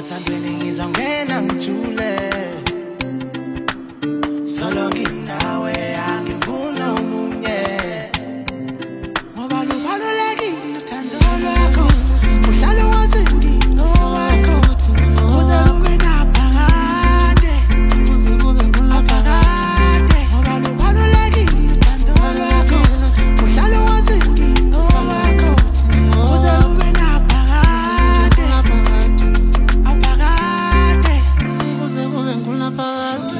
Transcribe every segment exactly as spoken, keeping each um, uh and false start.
awuthandweni ngizongena ngijule solo nginawe angifuna omunye ngoba lubalulekile uthando lwakho uhlale wazi ngino wakho uze ube naphakade uze kube ngulaphakade ngoba lubalulekile uthando lwakho uhlale wazi ngino wakho uze ube naphakade aphakade uze kube ngulaphakade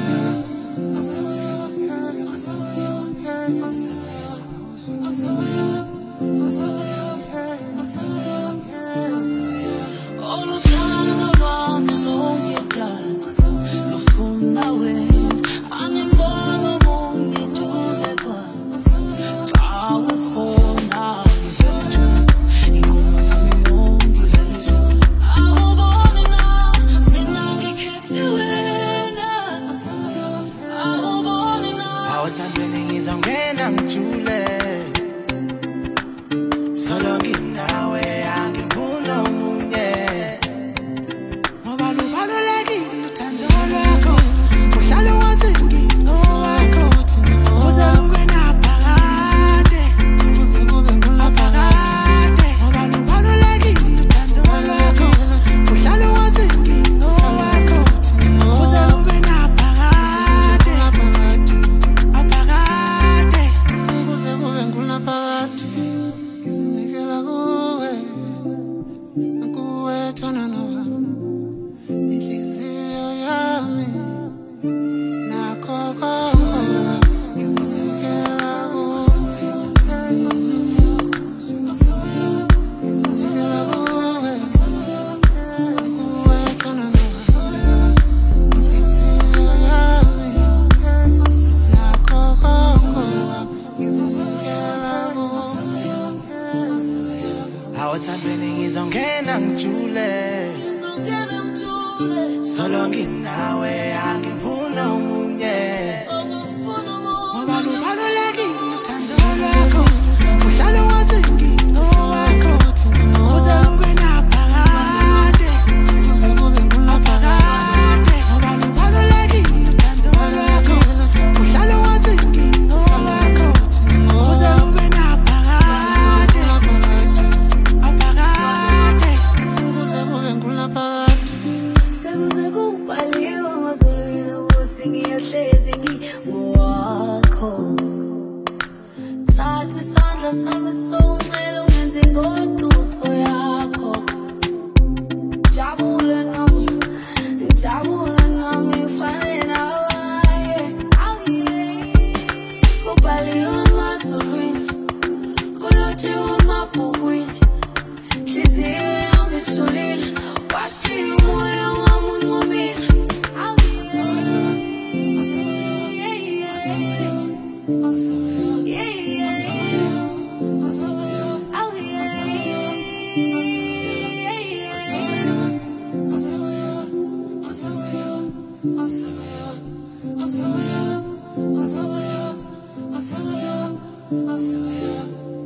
awuthandweni ngizongena ngijule solo nginawe angifuna omunye ngoba lubalulekile uthando lwakho uhlale wazi ngino wakho uze ube naphakade uze kube ngulaphakade ngoba lubalulekile uthando lwakho uhlale wazi ngino wakho uze ube naphakade aphakade uze kube ngulaphakade izinikela kuwe kuwe thona noba inhliziyo yami nakho konke izinikela kuwe izinikela kuwe kuwe thona noba inhliziyo yami nakho konke izinikela kuwe awuthandweni ngizongena ngijule solo nginawe angifuna omunye ngoba lubalulekile uthando lwakho uhlale wazi ngino wakho uze ube naphakade uze kube ngulaphakade ngoba lubalulekile uthando lwakho uhlale wazi ngino wakho uze ube naphakade aphakade uze kube ngulaphakade sekuze kubhaliwe emazulwini ukuthi ngiyohlezi ngiwakho thatha isandla sami sowuncela ungenze ingoduso yakho jabule nami jabule nami ufane nawe kubhaliwe emazulwini kulotshiwe emabhukwini nhliziyo yami ijulile washiya umoya wami uncumile I'll